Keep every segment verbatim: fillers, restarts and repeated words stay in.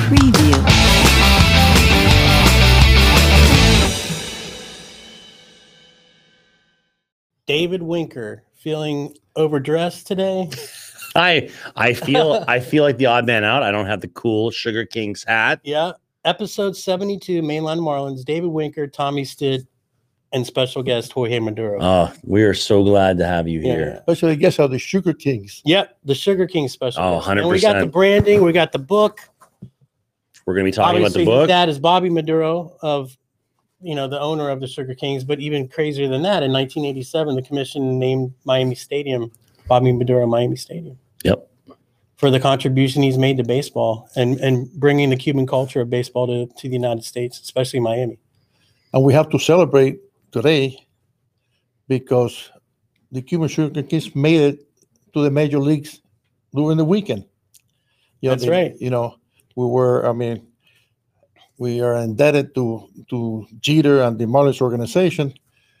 Preview. David Winker feeling overdressed today. I I feel I feel like the odd man out. I don't have the cool Sugar Kings hat. Yeah. Episode seventy-two, Mainline Marlins, David Winker, Tommy Stitt, and special guest Jorge Maduro. Oh, we are so glad to have you Yeah. here. Especially guess how the Sugar Kings. Yep, the Sugar King special Oh, guest. And we got the one hundred percent. branding, we got the book. We're going to be talking Obviously, about the book. his dad is Bobby Maduro, of you know the owner of the Sugar Kings. But even crazier than that, in nineteen eighty-seven, the commission named Miami Stadium Bobby Maduro Miami Stadium Yep. for the contribution he's made to baseball and and bringing the Cuban culture of baseball to, to the United States, especially Miami. And we have to celebrate today because the Cuban Sugar Kings made it to the major leagues during the weekend. You know, That's they- right. You know, we were, I mean, we are indebted to to Jeter and the Marlins organization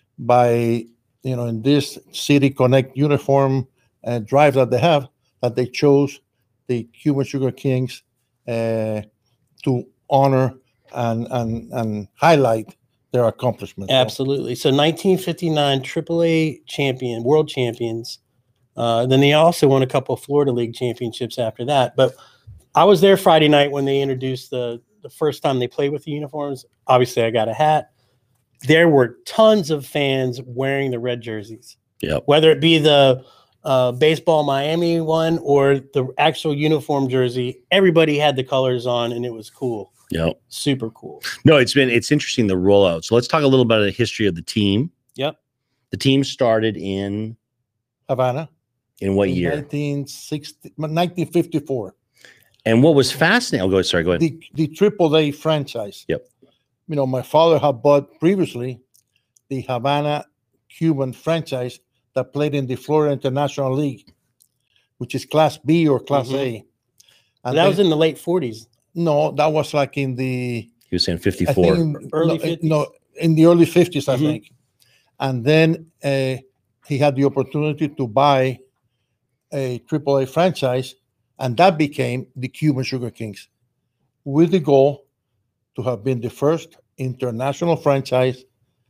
by, you know, in this City Connect uniform uh, drive that they have, that they chose the Cuban Sugar Kings uh, to honor and, and, and highlight their accomplishments. Absolutely. So nineteen fifty-nine triple A champion, world champions. Uh, then they also won a couple of Florida League championships after that. But I was there Friday night when they introduced the the first time they played with the uniforms. Obviously, I got a hat. There were tons of fans wearing the red jerseys. Yep. Whether it be the uh, baseball Miami one or the actual uniform jersey, everybody had the colors on, and it was cool. Yep. Super cool. No, it's been it's interesting the rollout. So let's talk a little about the history of the team. Yep. The team started in Havana. in what in year? nineteen sixty, nineteen fifty-four. And what was fascinating? Oh, go sorry. Go ahead. The the Triple A franchise. Yep. You know, my father had bought previously the Havana Cuban franchise that played in the Florida International League, which is Class B or Class Mhm. A. And that they- was in the late forties. no, that was like in the He was saying I fifty-four. think in- Early no, fifties? no, in the early fifties, I Mhm. think. And then uh, he had the opportunity to buy a Triple A franchise, and that became the Cuban Sugar Kings, with the goal to have been the first international franchise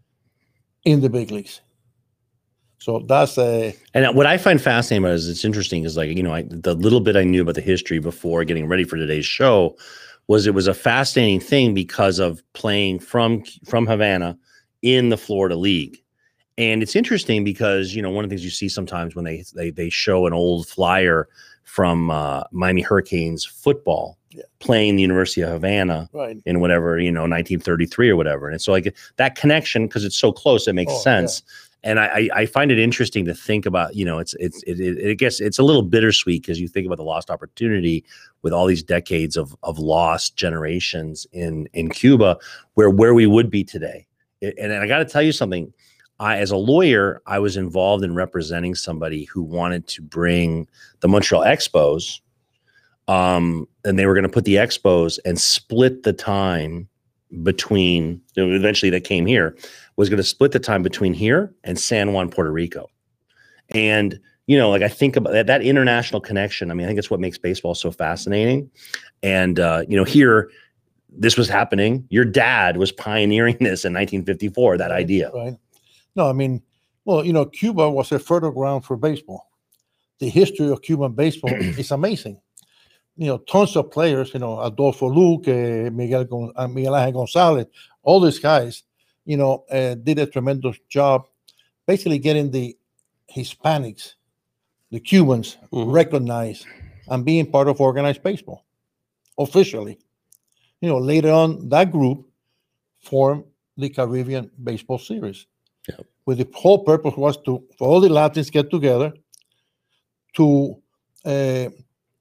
in the big leagues. So that's a And what I find fascinating about it is it's interesting is like, you know, I, the little bit I knew about the history before getting ready for today's show was it was a fascinating thing because of playing from from Havana in the Florida League. And it's interesting because, you know, one of the things you see sometimes when they they they show an old flyer from uh, Miami Hurricanes football Yeah. playing the University of Havana right. in whatever, you know, nineteen thirty-three or whatever. And so like that connection, because it's so close, it makes Oh, yeah. sense. And I, I I find it interesting to think about, you know, it's it's it, it I guess it's a little bittersweet because you think about the lost opportunity with all these decades of of lost generations in in Cuba, where where we would be today. It- and I got to tell you something. I, as a lawyer, I was involved in representing somebody who wanted to bring the Montreal Expos, um, and they were going to put the Expos and split the time between. Eventually, they came here. Was going to split the time between here and San Juan, Puerto Rico. And, you know, like I think about that, that international connection. I mean, I think it's what makes baseball so fascinating. And, uh, you know, here, this was happening. Your dad was pioneering this in nineteen fifty-four, that idea. Right. No, I mean, well, you know, Cuba was a fertile ground for baseball. The history of Cuban baseball is amazing. You know, tons of players, you know, Adolfo Luque, Miguel, Gon- uh, Miguel Ángel Gonzalez, all these guys, you know, uh, did a tremendous job basically getting the Hispanics, the Cubans, Mhm. recognized and being part of organized baseball officially. You know, later on, that group formed the Caribbean Baseball Series. Yep. With the whole purpose was to for all the Latins get together to uh,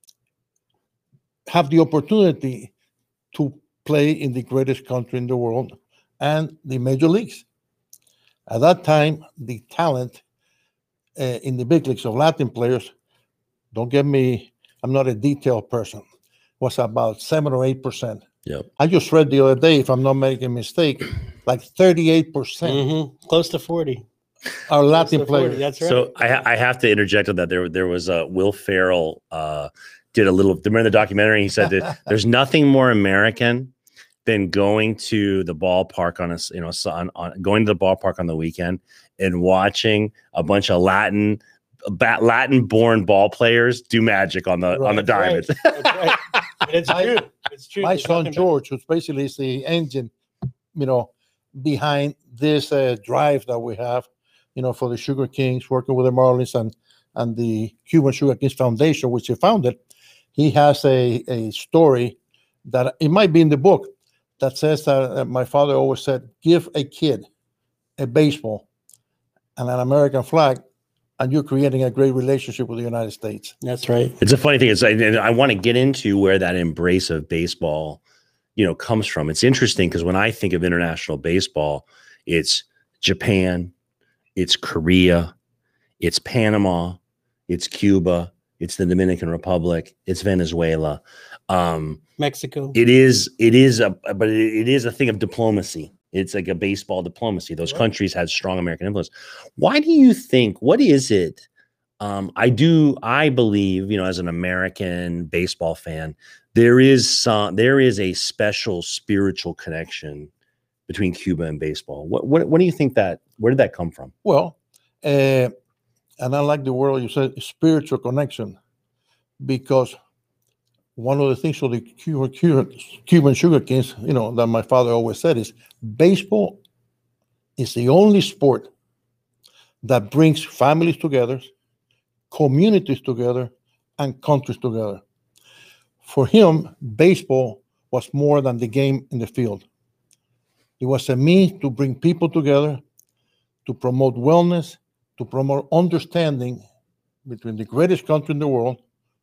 have the opportunity to play in the greatest country in the world and the major leagues. At that time, the talent uh, in the big leagues of Latin players, don't get me, I'm not a detailed person, was about seven or eight percent. Yep. I just read the other day, if I'm not making a mistake, like thirty-eight percent Mm-hmm. Close to forty. are Close Latin to forty. players. That's right. So I, ha- I have to interject on that. There, there was a uh, Will Ferrell uh, did a little. Remember the documentary? He said that there's nothing more American than going to the ballpark on a you know on, on going to the ballpark on the weekend and watching a bunch of Latin. Latin-born ball players do magic on the Right, on the diamonds. Right. That's right. And it's My- true. It's true. My There's son nothing George, who's basically is the engine, you know, behind this uh, drive that we have, you know, for the Sugar Kings, working with the Marlins and and the Cuban Sugar Kings Foundation, which he founded. He has a a story that it might be in the book that says that uh, my father always said, "Give a kid a baseball and an American flag, and you're creating a great relationship with the United States." That's right. It's a funny thing. It's I, I want to get into where that embrace of baseball, you know, comes from. It's interesting because when I think of international baseball, it's Japan, it's Korea, it's Panama, it's Cuba, it's the Dominican Republic, it's Venezuela. Um, Mexico. it is, it is a, but it, it is a thing of diplomacy. It's like a baseball diplomacy. Those Right. countries had strong American influence. Why do you think? What is it? Um, I do. I believe, you know, as an American baseball fan, there is some. There is a special spiritual connection between Cuba and baseball. What? What? What do you think that? Where did that come from? Well, uh, and I like the word you said, spiritual connection, because one of the things of the Cuban, Cuban, Cuban Sugar Kings, you know, that my father always said is baseball is the only sport that brings families together, communities together, and countries together. For him, baseball was more than the game in the field. It was a means to bring people together, to promote wellness, to promote understanding between the greatest country in the world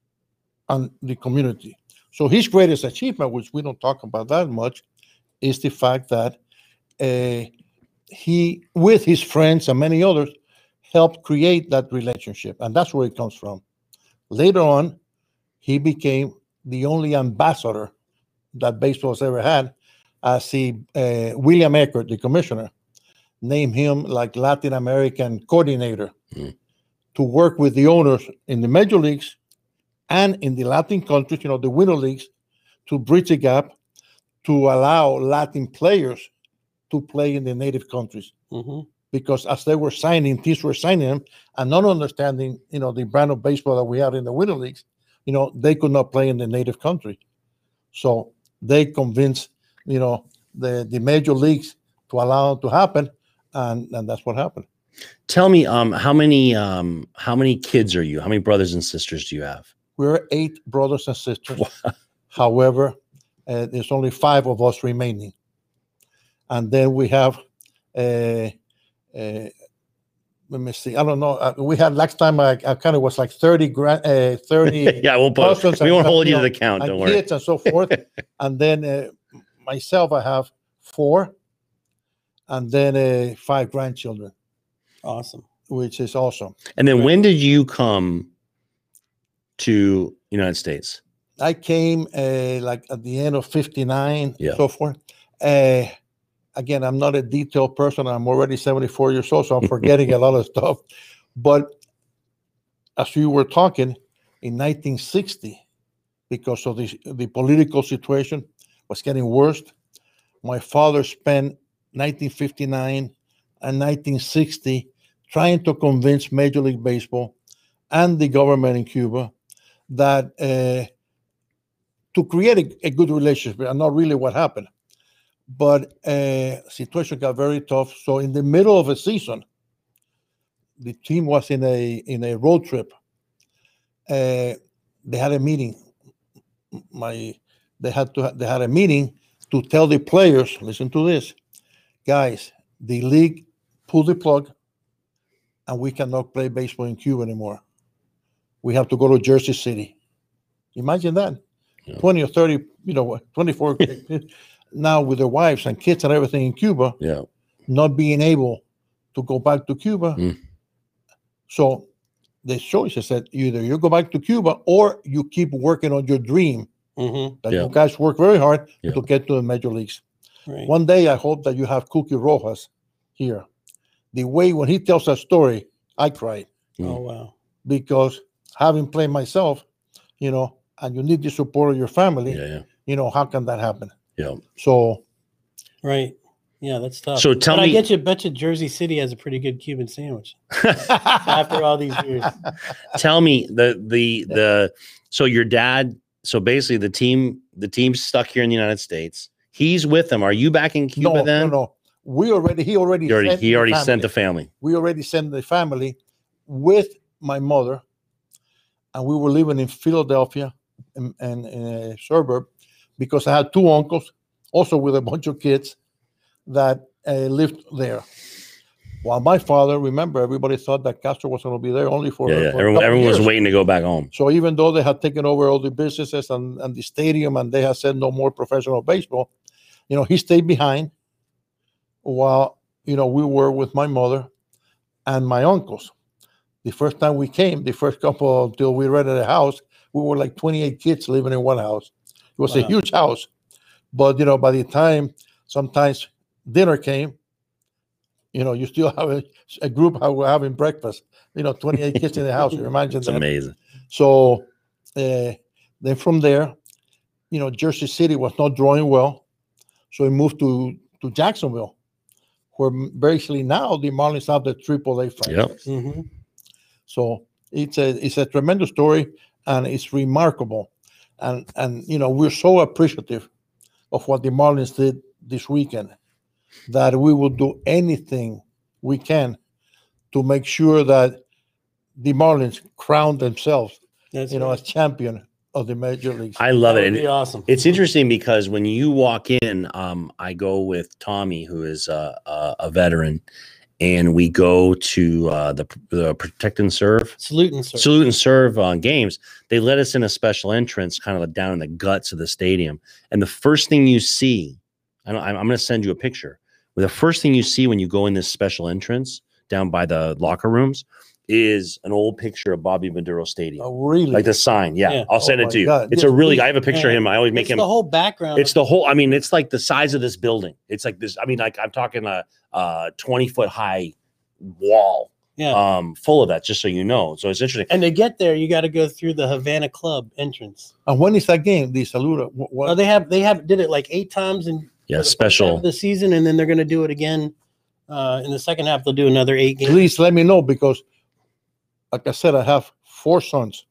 and the community. So his greatest achievement, which we don't talk about that much, is the fact that uh, he, with his friends and many others, helped create that relationship. And that's where it comes from. Later on, he became the only ambassador that baseball has ever had, as he, uh, William Eckert, the commissioner, named him like Latin American coordinator Mm. to work with the owners in the major leagues and in the Latin countries, you know, the winter leagues, to bridge the gap, to allow Latin players to play in the native countries. hmm Because as they were signing, teams were signing them and not understanding, you know, the brand of baseball that we had in the winter leagues, you know, they could not play in the native country. So they convinced, you know, the, the major leagues to allow it to happen, and, and that's what happened. Tell me, um, how many, um, how many kids are you? How many brothers and sisters do you have? We're eight brothers and sisters. However, uh, there's only five of us remaining. And then we have, uh, uh, let me see, I don't know. Uh, we had last time, I, I kind of was like thirty, grand, uh, thirty Yeah, we'll put, cousins we and, won't hold you know, to the count. and Don't worry. kids and so forth. And then uh, myself, I have four, and then uh, five grandchildren, Awesome. which is awesome. And then Right. when did you come to United States? I came uh, like at the end of fifty-nine, Yeah. so forth. Uh, again, I'm not a detailed person. I'm already seventy-four years old, so I'm forgetting a lot of stuff. But as you were talking, in nineteen sixty, because of the, the political situation was getting worse, my father spent nineteen fifty-nine and nineteen sixty trying to convince Major League Baseball and the government in Cuba that uh, to create a, a good relationship, and not really what happened. But uh, situation got very tough. So in the middle of a season, the team was in a in a road trip. Uh, they had a meeting. My they had to they had a meeting to tell the players, listen to this, guys, the league pulled the plug, and we cannot play baseball in Cuba anymore. We have to go to Jersey City. Imagine that. Yeah. twenty or thirty, you know, twenty-four now with their wives and kids and everything in Cuba, Yeah. not being able to go back to Cuba. Mm. So the choice is that either you go back to Cuba or you keep working on your dream hmm that Yeah. you guys work very hard Yeah. to get to the major leagues. Right. One day I hope that you have Cookie Rojas here. The way when he tells that story, I cried Oh wow. because having played myself, you know, and you need the support of your family, Yeah, yeah, you know, how can that happen? yeah. So, Right. Yeah, that's tough. So tell but I me- get you. Bet you Jersey City has a pretty good Cuban sandwich after all these years. Tell me the the the so your dad. So basically, the team the team's stuck here in the United States. He's with them. Are you back in Cuba no, then? no, no. We already, he already, He already sent he the already family. sent the family. We already sent the family with my mother, and we were living in Philadelphia and in, in, in a suburb because I had two uncles, also with a bunch of kids, that uh, lived there. While my father, remember, everybody thought that Castro was going to be there only for, Yeah, yeah. for a Everyone, couple everyone was years. waiting to go back home. So even though they had taken over all the businesses and, and the stadium, and they had said no more professional baseball, you know, he stayed behind while, you know, we were with my mother and my uncles. The first time we came, the first couple until we rented a house, we were like twenty-eight kids living in one house. It was a Wow. huge house. But, you know, by the time sometimes dinner came, you know, you still have a, a group who were having breakfast, you know, twenty-eight kids in the house. You imagine It's that. amazing. So uh, then from there, you know, Jersey City was not drawing well. So we moved to, to Jacksonville, where basically now the Marlins have the triple A franchise. Yep. hmm So it's a it's a tremendous story, and it's remarkable. And and you know, we're so appreciative of what the Marlins did this weekend that we will do anything we can to make sure that the Marlins crown themselves, That's you know, right. as champion of the major leagues. I love That it. would And be awesome. it's interesting because when you walk in, um, I go with Tommy, who is a, a, a veteran, and we go to uh, the, the protect and serve, Salute and serve. salute and serve on games. They let us in a special entrance, kind of down in the guts of the stadium. And the first thing you see, I don't, I'm, I'm going to send you a picture. Well, the first thing you see when you go in this special entrance down by the locker rooms is an old picture of Bobby Maduro Stadium, Oh, really? like the sign. Yeah, Yeah. I'll send Oh it my to you. God. It's Yes, a really. please. I have a picture of Yeah. him. I always make It's him. the whole background. It's the whole. I mean, it's like the size of this building. It's like this. I mean, like I'm talking a, a twenty foot high wall, yeah. um, full of that. Just so you know. So it's interesting. And to get there, you got to go through the Havana Club entrance. And when is that game? The Saluda? What? what? Oh, they have they have did it like eight times in Yeah, for the first special. half of the season, and then they're going to do it again uh, in the second half. They'll do another eight games. Please let me know, because, like I said, I have four sons.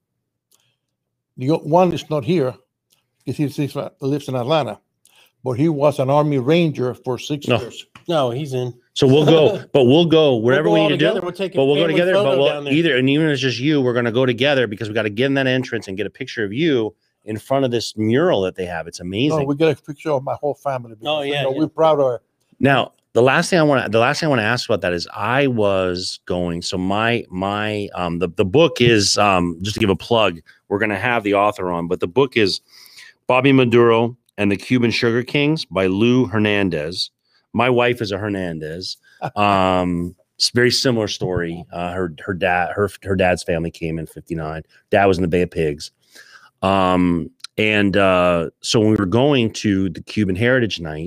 The o- one is not here because he lives lives in Atlanta, but he was an Army Ranger for six No. years. No, he's in. So we'll go, but we'll go wherever We'll go we all need to together. do. We'll take a But we'll go family together. photo But we'll down there. either, and even if it's just you, we're going to go together because we got to get in that entrance and get a picture of you in front of this mural that they have. It's amazing. No, we get a picture of my whole family. Because, Oh, you yeah, know, yeah. we're proud of. Now, the last thing I want to the last thing I want to ask about that is I was going. So my my um the, the book is um just to give a plug, we're gonna have the author on, but the book is Bobby Maduro and the Cuban Sugar Kings by Lou Hernandez. My wife is a Hernandez. Um it's a very similar story. Uh her her dad, her her dad's family came in fifty-nine. Dad was in the Bay of Pigs. Um and uh so when we were going to the Cuban Heritage Night,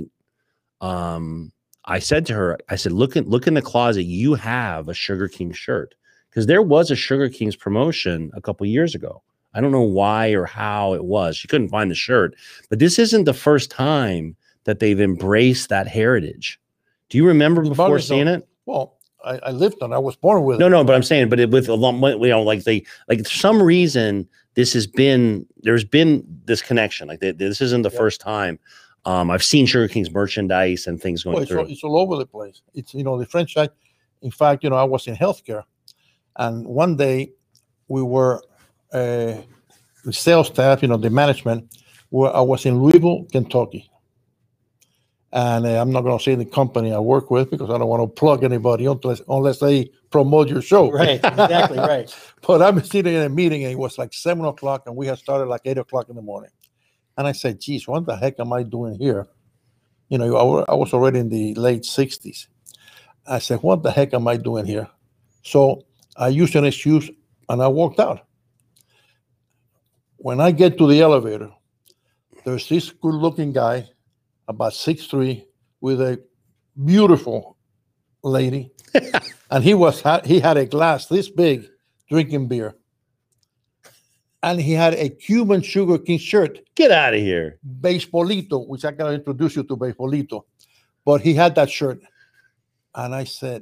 um I said to her, I said, look at look in the closet, you have a Sugar King shirt, because there was a Sugar Kings promotion a couple years ago. I don't know why or how it was. She couldn't find the shirt, but this isn't the first time that they've embraced that heritage. Do you remember The before Marlins seeing don't- it? Well, I, I lived on. I was born with No, it. no, but I'm saying, but it, with a long, you know, like they, like for some reason, this has been, there's been this connection. Like they, this isn't the Yeah. first time. Um, I've seen Sugar King's merchandise and things going Well, it's, all, through. it's all over the place. It's, you know, the franchise. In fact, you know, I was in healthcare, and one day we were uh, the sales staff, you know, the management. Where I was in Louisville, Kentucky, and uh, I'm not going to say the company I work with because I don't want to plug anybody unless unless they promote your show. Right. Exactly. Right. But I'm sitting in a meeting, and it was like seven o'clock, and we had started like eight o'clock in the morning. And I said, geez, what the heck am I doing here? You know, I, wa- I was already in the late sixties. I said, what the heck am I doing here? So I used an excuse, and I walked out. When I get to the elevator, there's this good looking guy, about six three, with a beautiful lady. And he was ha- he had a glass this big drinking beer. and he had a Cuban Sugar King shirt, Get out of here. Baseballito, which I gotta introduce you to Baseballito. But he had that shirt. And I said,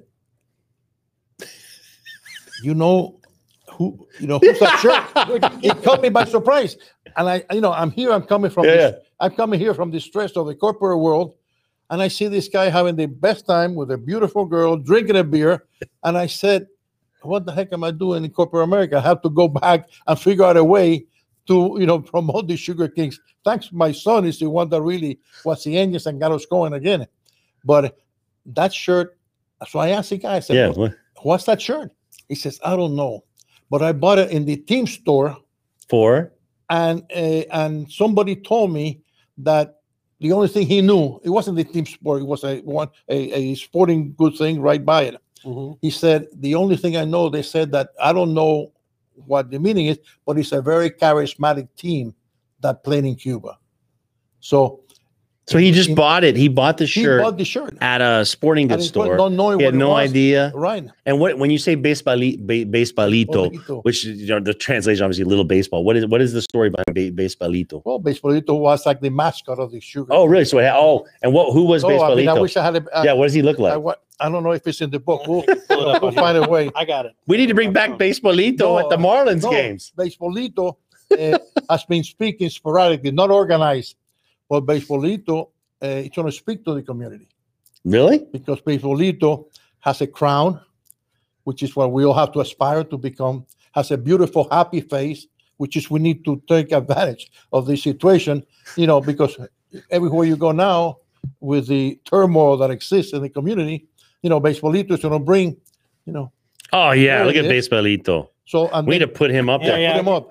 you know who, you know, who's that shirt? It caught me by surprise. And I, you know, I'm here, I'm coming from Yeah, this, yeah. I'm coming here from the stress of the corporate world. And I see this guy having the best time with a beautiful girl, drinking a beer. And I said, what the heck am I doing in corporate America? I have to go back and figure out a way to, you know, promote the Sugar Kings. Thanks, my son is the one that really was the engines and got us going again. But that shirt, so I asked the guy, I said, Yeah. "What- what- what's that shirt? He says, I don't know. But I bought it in the team store, For? and uh, and somebody told me that the only thing he knew, it wasn't the team sport, it was a one a, a sporting good thing right by it. Mhm. He said, the only thing I know, they said that I don't know what the meaning is, but it's a very charismatic team that played in Cuba. So So he just in- bought it. He bought the he shirt bought the shirt. at a sporting And goods it was store. not knowing He what had it no was. idea. Right. And what when you say baseball, ba- baseballito, Baseballito. which you know, the translation obviously little baseball. What is what is the story behind ba- baseballito? Well, Baseballito was like the mascot of the Sugar. Oh, really? So it had- oh, and what? Who was Oh, I mean, I baseballito? wish I had a. I, Yeah, what does he look like? I, wa- I don't know if it's in the book. We'll, Pull it up we'll on find a way. I got it. we need to bring back baseballito No, at the uh, Marlins no, games. Baseballito uh, has been speaking sporadically, not organized, but Baseballito uh, is going to speak to the community Really? because Baseballito has a crown, which is what we all have to aspire to become, has a beautiful, happy face, which is we need to take advantage of the situation, you know, because everywhere you go now with the turmoil that exists in the community, you know, Baseballito is going to bring, you know, Oh yeah, There look it at is. baseballito. so and We need then to put him up Yeah, there. yeah. put him up.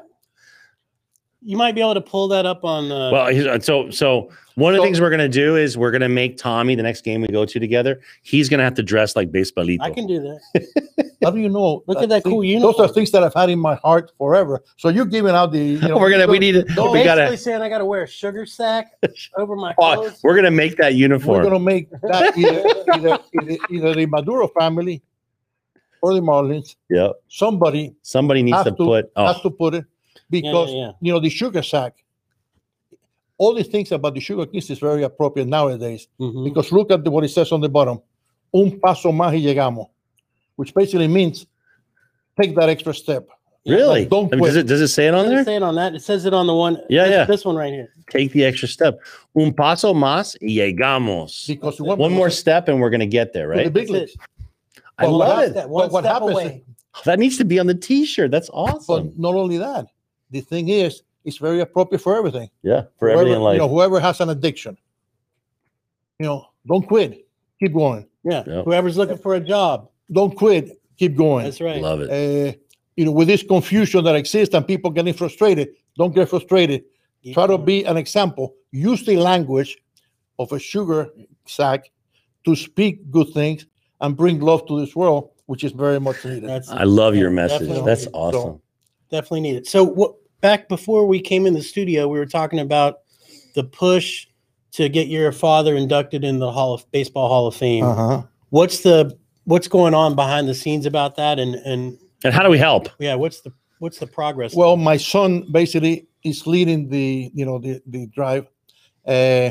You might be able to pull that up on. Uh, Well, he's- so so one of the So- things we're gonna do is we're gonna make Tommy the next game we go to together. He's gonna have to dress like baseballito. I can do that. How do you know? Look at that thing- cool Those uniform. are things that I've had in my heart forever. So you're giving out the. You know, we're gonna we need to No, we Basically gotta saying I got to wear a sugar sack over my oh, clothes. we're gonna make that We're uniform. going to make that either, either, either, either the Maduro family or the Marlins. Yeah. Somebody Somebody needs has to to, put has oh to put it because yeah. you know the sugar sack. All the things about the Sugar Kings is very appropriate nowadays Mhm. because look at the, what it says on the bottom. Un paso más y llegamos, which basically means take that extra step. really? Don't I mean, does quit. it does it say it on It doesn't there? say it on that. It says it on the one. Yeah, this, yeah. This one right here. Take the extra step. Un paso más y llegamos. Because That's it. One more step and we're gonna get there, to the right? big That's leagues. I But love what it. Step, one But what step happens away. That needs to be on the t-shirt. That's awesome. But not only that, the thing is, it's very appropriate for everything. Yeah, for Whoever, everything in life. You know, whoever has an addiction, you know, don't quit. Keep going. Yeah. Yep. Whoever's looking for a job. Don't quit. Keep going. That's right. Love it. Uh, you know, with this confusion that exists and people getting frustrated, don't get frustrated. Keep Try to going. be an example. Use the language of a sugar sack to speak good things and bring love to this world, which is very much needed. That's I love your yeah, message. definitely. That's So- awesome. definitely needed. So what back before we came in the studio, we were talking about the push to get your father inducted in the Hall of Baseball Hall of Fame. Uh-huh. What's the what's going on behind the scenes about that, and and And how do we help? yeah, what's the what's the progress? Well, my son basically is leading the, you know, the, the drive. Uh,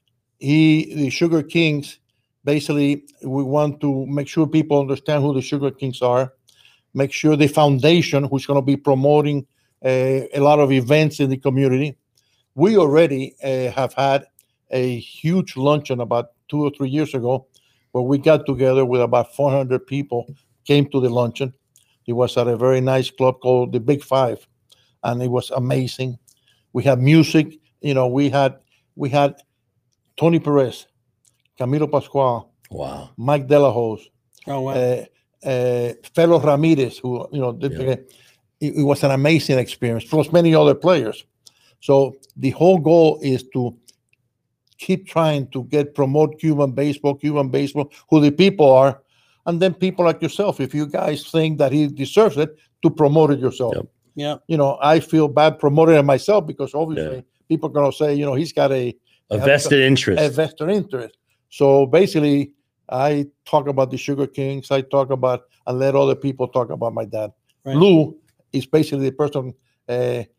he, the Sugar Kings, basically, we want to make sure people understand who the Sugar Kings are, make sure the foundation, who's going to be promoting uh, a lot of events in the community. We already uh, have had a huge luncheon about two or three years ago where we got together with about four hundred people, came to the luncheon. It was at a very nice club called the Big Five, and it was amazing. We had music, you know, we had we had Tony Perez, Camilo Pascual, Wow. Mike Delahose, oh wow. uh, uh, Fellow Ramirez, who, you know, did- Yeah. it, it was an amazing experience, plus many other players. So the whole goal is to keep trying to get promote Cuban baseball, Cuban baseball, who the people are, and then people like yourself, if you guys think that he deserves it, to promote it yourself. Yep. yeah. You know, I feel bad promoting it myself because obviously Yeah. people are going to say, you know, he's got a, A Yeah, vested a interest. vested interest. So basically, I talk about the Sugar Kings. I talk about and let other people talk about my dad. Right. Lou is basically the person uh,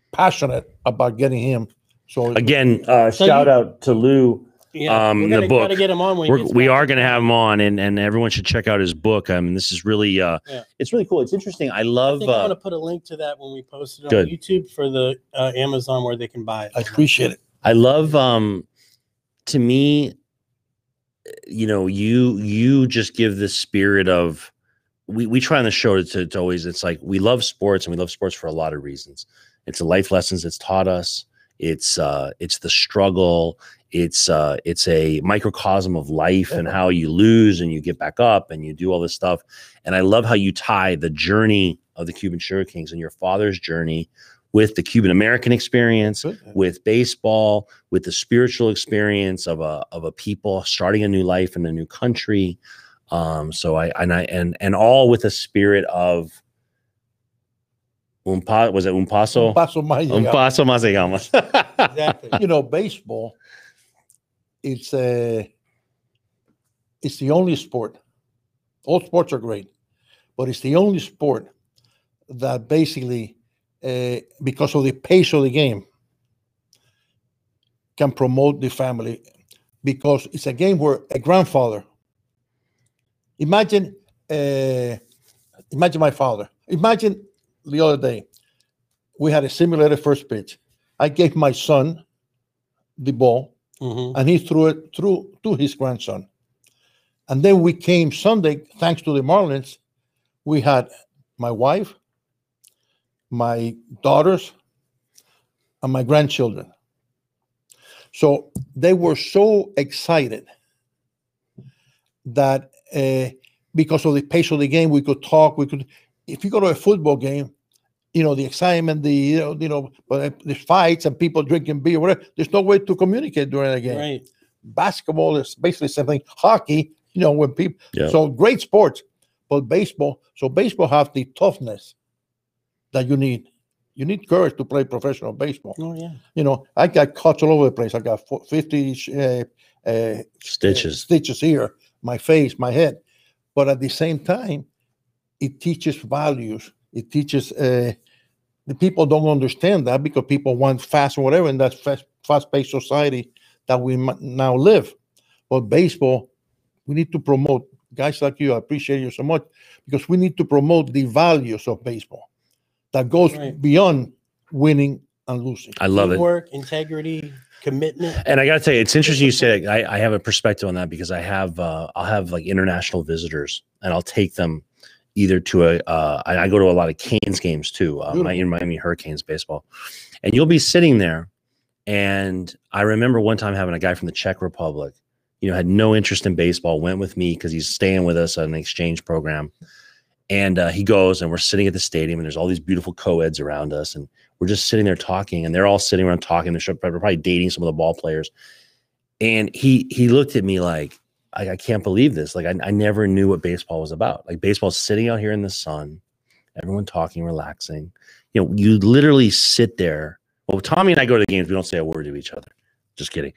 passionate about getting him. So Again, uh, So shout you- out to Lou. Yeah, Um, we're the gonna book. try to get him on when he We're, gets we back are to going to have him on, and, and everyone should check out his book. I mean, this is really, uh, Yeah. it's really cool. It's interesting. I I love. think I'm Uh, gonna put a link to that when we post it on Good. YouTube for the uh, Amazon where they can buy it. I appreciate it. I love. Um, to me, you know, you you just give the spirit of. We we try on the show to, to always. It's like we love sports, and we love sports for a lot of reasons. It's the life lessons it's taught us. It's uh, it's the struggle. It's uh, it's a microcosm of life and how you lose and you get back up and you do all this stuff. And I love how you tie the journey of the Cuban Sugar Kings and your father's journey with the Cuban American experience, Good. with baseball, with the spiritual experience of a of a people starting a new life in a new country. Um, so I and I and and all with a spirit of un pa, was it un paso? Un paso más Un llegamos. paso más llegamos. Exactly. You know, baseball, it's a, it's the only sport. All sports are great, but it's the only sport that basically, uh, because of the pace of the game, can promote the family. Because it's a game where a grandfather, imagine, uh, imagine my father. Imagine the other day, we had a simulated first pitch. I gave my son the ball, Mhm. and he threw it through to his grandson. And then we came Sunday, thanks to the Marlins, we had my wife, my daughters, and my grandchildren. So they were so excited that uh, because of the pace of the game, we could talk. We could, if you go to a football game, you know, the excitement, the you know, you know, but there's fights and people drinking beer, whatever. There's no way to communicate during the game. Right. Basketball is basically something. Hockey, you know, when people. Yeah. So great sports, but baseball. So baseball have the toughness that you need. You need courage to play professional baseball. Oh yeah. You know, I got cuts all over the place. I got fo- fifty uh, uh, Stitches. stitches here, my face, my head. But at the same time, it teaches values. It teaches uh, the people don't understand that because people want fast or whatever in that fast, fast-paced society that we mu- now live. But baseball, we need to promote guys like you. I appreciate you so much because we need to promote the values of baseball that goes Right. beyond winning and losing. I love it. Teamwork, integrity, commitment. And I got to tell you, it's interesting you say it. I, I have a perspective on that because I have, uh, I'll have like international visitors and I'll take them either to a, uh, I, I go to a lot of Canes games too, uh, my, in Miami Hurricanes baseball. And you'll be sitting there. And I remember one time having a guy from the Czech Republic, you know, had no interest in baseball, went with me because he's staying with us on an exchange program. And uh, he goes and we're sitting at the stadium and there's all these beautiful co-eds around us. And we're just sitting there talking and they're all sitting around talking. They're probably dating some of the ball players. And he he looked at me like, I, I can't believe this. Like, I, I never knew what baseball was about. Like, baseball's sitting out here in the sun, everyone talking, relaxing. You know, you literally sit there. Well, Tommy and I go to the games. We don't say a word to each other. Just kidding.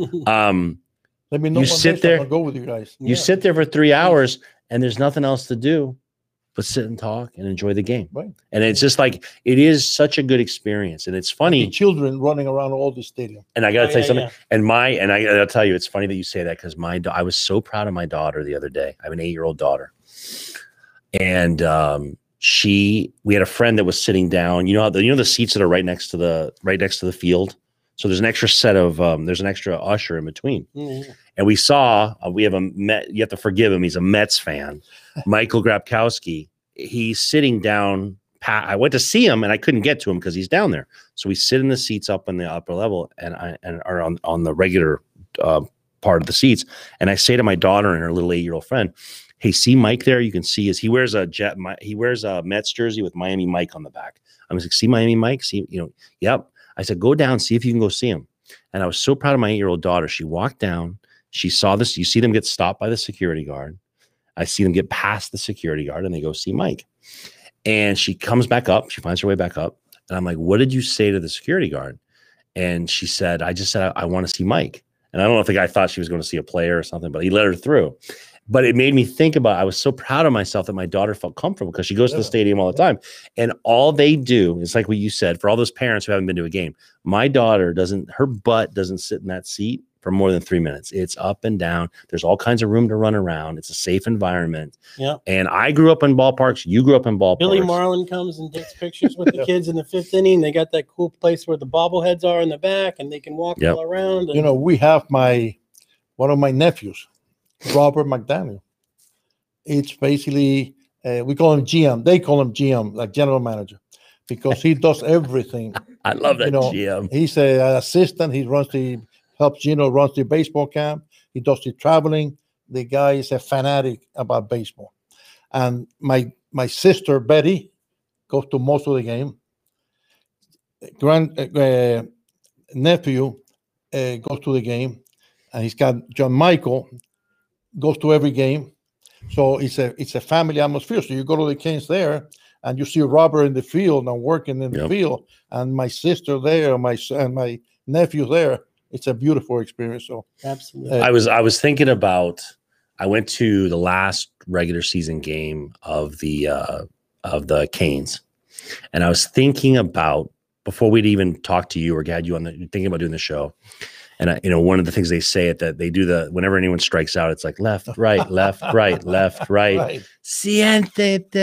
Um, Let me know. You one sit day so there- I'll go with you guys. you Yeah. sit there for three hours and there's nothing else to do but sit and talk and enjoy the game. Right. And it's just like, it is such a good experience. And it's The funny. children running around all the stadium. And I got to Oh, tell you yeah, something. yeah. And my, and I gotta tell you, it's funny that you say that because my, da- I was so proud of my daughter the other day. I have an eight year old daughter. And um, she, we had a friend that was sitting down, you know, how the, you know, the seats that are right next to the, right next to the field. So there's an extra set of, um, there's an extra usher in between. Mhm. And we saw, uh, we have a Met, you have to forgive him. He's a Mets fan, Michael Grabkowski. He's sitting down. Pa- I went to see him and I couldn't get to him because he's down there. So we sit in the seats up in the upper level and I and are on, on the regular uh, part of the seats. And I say to my daughter and her little eight year old friend, "Hey, see Mike there? You can see his. He wears a jet. My, he wears a Mets jersey with Miami Mike on the back. I was like, see Miami Mike? See, you know, yep. I said, go down, see if you can go see him. And I was so proud of my eight year old daughter. She walked down. She saw this. You see them get stopped by the security guard. I see them get past the security guard and they go see Mike. And she comes back up. She finds her way back up. And I'm like, what did you say to the security guard? And she said, I just said, I, I want to see Mike. And I don't know if the guy thought she was going to see a player or something, but he let her through. but it made me think about, I was so proud of myself that my daughter felt comfortable because she goes to the Yeah. stadium all the time. And all they do is like what you said, for all those parents who haven't been to a game, my daughter doesn't, her butt doesn't sit in that seat for more than three minutes. It's up and down. There's all kinds of room to run around. It's a safe environment. Yeah. And I grew up in ballparks. You grew up in ballparks. Billy Marlin comes and takes pictures with the kids in the fifth inning. They got that cool place where the bobbleheads are in the back, and they can walk Yep. all around. And You know, we have my one of my nephews, Robert McDaniel. It's basically uh, we call him G M. They call him G M, like general manager, because he does everything. I love that you know, G M. He's a, an assistant. He runs the helps Gino runs the baseball camp. He does the traveling. The guy is a fanatic about baseball. And my my sister Betty goes to most of the game. Grand uh, nephew uh, goes to the game, and he's got John Michael goes to every game. So it's a it's a family atmosphere. So you go to the games there, and you see Robert in the field and working in the Yep. field, and my sister there, my s- and my nephew there. It's a beautiful experience. So absolutely. I was I was thinking about, I went to the last regular season game of the uh of the Canes, and I was thinking about, before we'd even talked to you or had you on the thinking about doing the show. And I, you know, one of the things they say at that they do the whenever anyone strikes out, it's like left, right, left, right, left, right. right. Siéntete.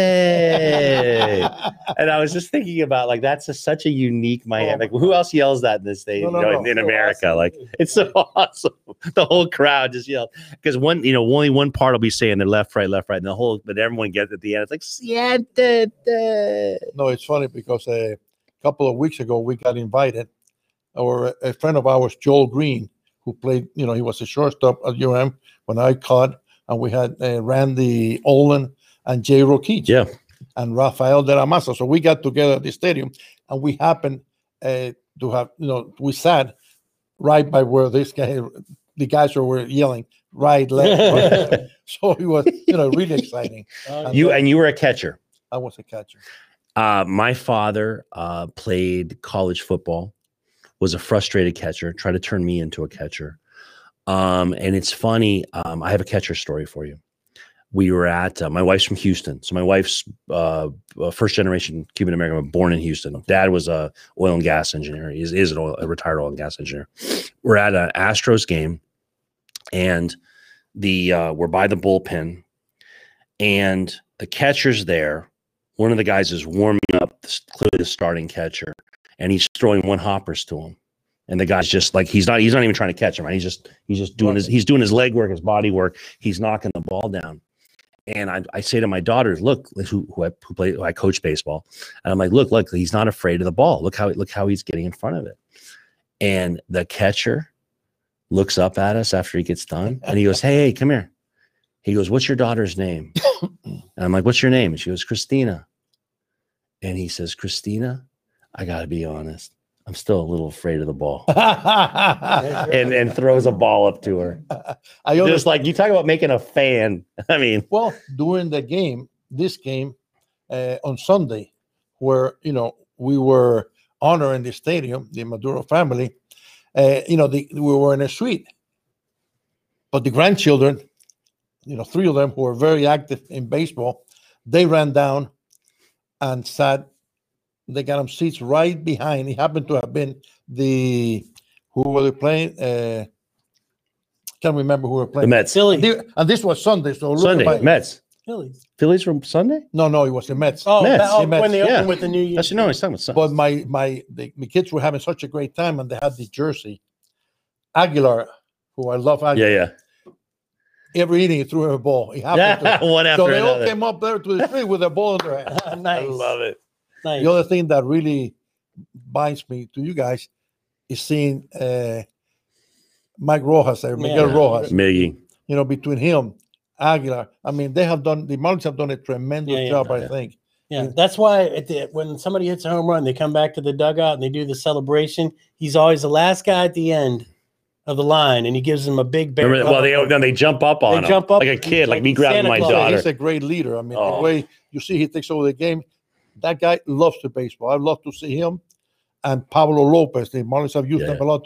And I was just thinking about, like, that's a, such a unique Miami. Oh my Like, who else yells that in this state? No, no, you know, no. in, in So America? awesome. Like, it's so awesome. The whole crowd just yelled, because one, you know, only one part will be saying they're left, right, left, right, and the whole, but everyone gets at the end. It's like siéntete. No, it's funny because a couple of weeks ago we got invited, or a, a friend of ours, Joel Green, who played, you know, he was a shortstop at U M when I caught, and we had uh, Randy Olin and Jay Rokich Yeah. and Rafael de la Maza. So we got together at the stadium, and we happened uh, to have, you know, we sat right by where this guy, the guys were yelling, right, left. Right. So it was, you know, really exciting. Oh, You and you were a catcher. I was a catcher. Uh, my father uh, played college football, was a frustrated catcher, tried to turn me into a catcher. Um, and it's funny. Um, I have a catcher story for you. We were at, uh, my wife's from Houston. So my wife's uh, uh, first generation Cuban American, born in Houston. Dad was a oil and gas engineer. He is, is an oil, a retired oil and gas engineer. We're at an Astros game, and the uh, we're by the bullpen, and the catcher's there. One of the guys is warming up, clearly the starting catcher, and he's throwing one hoppers to him. And the guy's just like, he's not, he's not even trying to catch him, right? He's just, he's just doing his, he's doing his leg work, his body work. He's knocking the ball down. And I, I say to my daughters, look, who, who I, who play, who I coach baseball. And I'm like, look, look, he's not afraid of the ball. Look how, look how he's getting in front of it. And the catcher looks up at us after he gets done, and he goes, hey, hey, come here. He goes, what's your daughter's name? And I'm like, what's your name? And she goes, Christina. And he says, Christina, I got to be honest, I'm still a little afraid of the ball. and and throws a ball up to her. I Just always, like, you talk about making a fan. I mean, well, during the game, this game uh, on Sunday, where, you know, we were honoring the stadium, the Maduro family, uh, you know, the, we were in a suite. But the grandchildren, you know, three of them who were very active in baseball, they ran down and sat. They got them seats right behind. It happened to have been the, who were they playing? Uh, can't remember who were the playing. Mets. Philly. The- and this was Sunday, so look Sunday, at my- Mets. Phillies. Phillies from Sunday? no, no, it was the Mets. Oh, Mets. that- oh, The Mets, when they yeah. opened with the New Year. That's, you know, he's talking about Sunday. But my my the, my kids were having such a great time, and they had the jersey. Aguilar, who I love, Aguilar, Yeah, yeah. every inning he threw him a ball. He happened Yeah, to. one after So they all another. came up there to the street with a ball in their hand. Nice. I love it. Nice. The other thing that really binds me to you guys is seeing uh, Mike Rojas there, Miguel Yeah. Rojas. Miggy. You know, between him, Aguilar. I mean, they have done the Marlins have done a tremendous Yeah, yeah, job. yeah. I think. Yeah, that's why at the, when somebody hits a home run, they come back to the dugout and they do the celebration. He's always the last guy at the end of the line, and he gives them a big bear. Remember, well, they then they jump up on They him jump up like a kid, like me like grabbing Santa my Claus. Yeah, daughter. he's a great leader. I mean, Oh. the way you see he takes over the game, that guy loves the baseball. I love to see him and Pablo Lopez. The Marlins have used Yeah, them yeah. a lot. To,